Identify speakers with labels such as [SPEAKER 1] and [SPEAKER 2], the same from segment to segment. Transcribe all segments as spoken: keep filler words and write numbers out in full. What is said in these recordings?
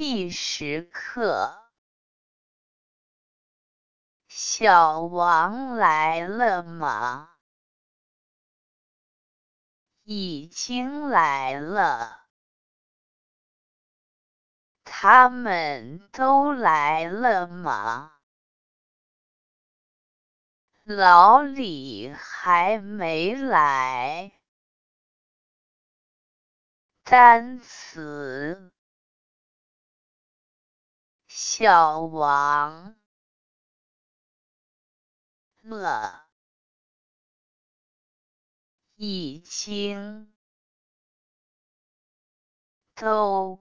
[SPEAKER 1] 第十课，小王来了吗？已经来了。他们都来了吗？老李还没来。单词：小王了，已经都，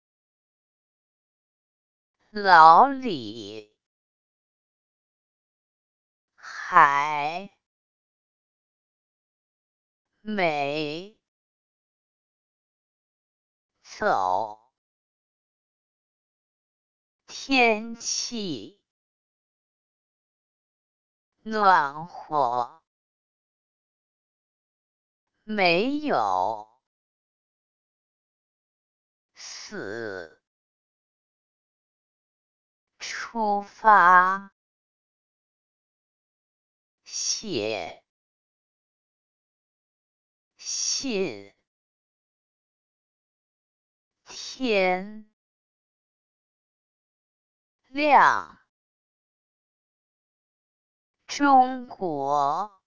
[SPEAKER 1] 老李还没走。天气暖和，没有死。出发，写信。天亮，中国